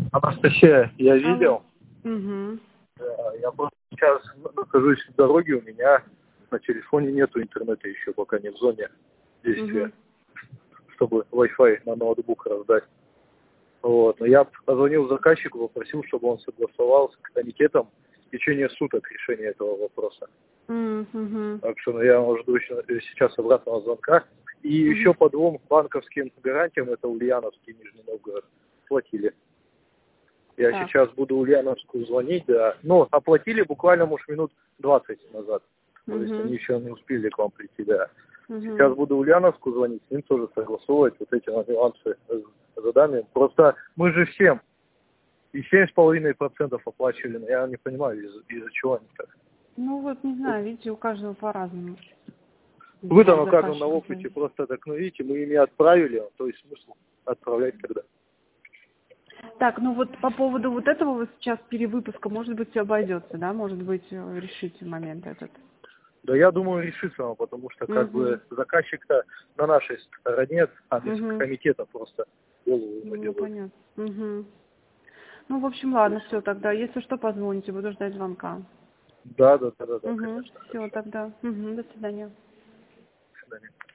Анастасия, я Алло. видел. Угу. Я просто сейчас нахожусь в дороге, у меня на телефоне нету интернета еще, пока не в зоне действия, Угу. чтобы Wi-Fi на ноутбук раздать. Вот. Но я позвонил заказчику, попросил, чтобы он согласовал с комитетом в течение суток решение этого вопроса. Угу. Так что я жду сейчас обратного звонка. И еще по двум банковским гарантиям, это Ульяновский и Нижний Новгород, платили. Я Так. сейчас буду Ульяновску звонить, да. Ну, оплатили буквально, может, минут 20 назад. То есть они еще не успели к вам прийти, да. Сейчас буду Ульяновску звонить, с ним тоже согласовывать вот эти нюансы с заданиями. Просто мы же всем и 7,5% оплачивали, но я не понимаю, из-за чего они так. Ну вот, не знаю, видите, у каждого по-разному. Вы там, как Заказчик на опыте, делает. просто так, ну, видите, мы ими отправили, то есть смысл отправлять когда. Так, ну вот по поводу вот этого вот сейчас перевыпуска, может быть, все обойдется, да? Может быть, решите момент этот. Да я думаю, решится он, потому что как бы заказчик-то на нашей стороне, а без комитета просто голову ему Ну, делают. понятно. Ну, в общем, ладно, все тогда. Если что, позвоните, буду ждать звонка. Да, конечно. Все Хорошо. тогда. До свидания. До свидания.